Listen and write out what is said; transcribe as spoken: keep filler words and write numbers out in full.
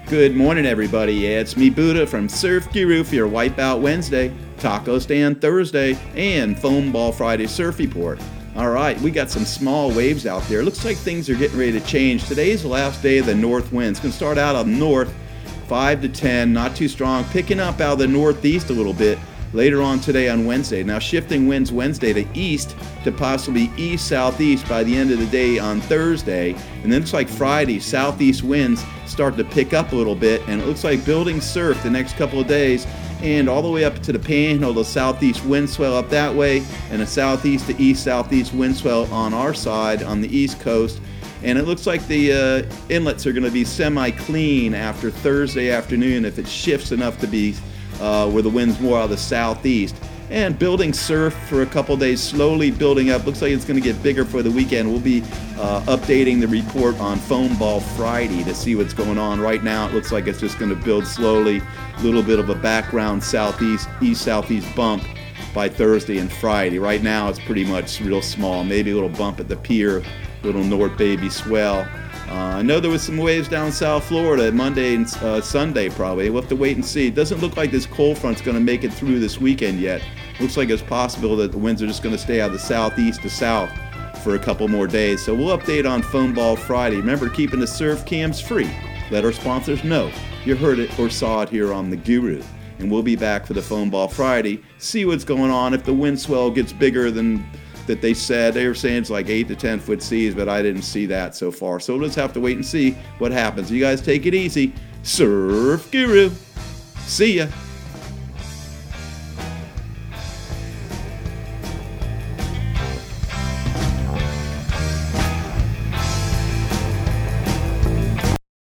Good morning, everybody. Yeah, it's me, Buddha, from Surf Guru for your Wipeout Wednesday, Taco Stand Thursday, and Foam Ball Friday Surf Report. All right, we got some small waves out there. Looks like things are getting ready to change. Today's the last day of the north wind. It's going to start out up north, five to ten, not too strong, picking up out of the northeast a little bit later on today on Wednesday. Now shifting winds Wednesday to east to possibly east-southeast by the end of the day on Thursday. And then it's like Friday, southeast winds start to pick up a little bit, and it looks like building surf the next couple of days, and all the way up to the Panhandle, the southeast wind swell up that way, and a southeast to east-southeast wind swell on our side on the east coast. And it looks like the uh, inlets are going to be semi-clean after Thursday afternoon if it shifts enough to be uh, where the wind's more out of the southeast. And building surf for a couple days, slowly building up. Looks like it's going to get bigger for the weekend. We'll be uh, updating the report on Foam Ball Friday to see what's going on. Right now, it looks like it's just going to build slowly. A little bit of a background southeast, east-southeast bump by Thursday and Friday. Right now, it's pretty much real small. Maybe a little bump at the pier, little North Baby swell. Uh, I know there was some waves down South Florida Monday and uh, Sunday probably. We'll have to wait and see. It doesn't look like this cold front's going to make it through this weekend yet. Looks like it's possible that the winds are just going to stay out of the southeast to south for a couple more days. So we'll update on Foam Ball Friday. Remember, keeping the surf cams free. Let our sponsors know you heard it or saw it here on the Guru. And we'll be back for the Foam Ball Friday. See what's going on. If the wind swell gets bigger than that they said, they were saying it's like eight to ten foot seas, but I didn't see that so far. So we'll just have to wait and see what happens. You guys take it easy. Surf Guru. See ya.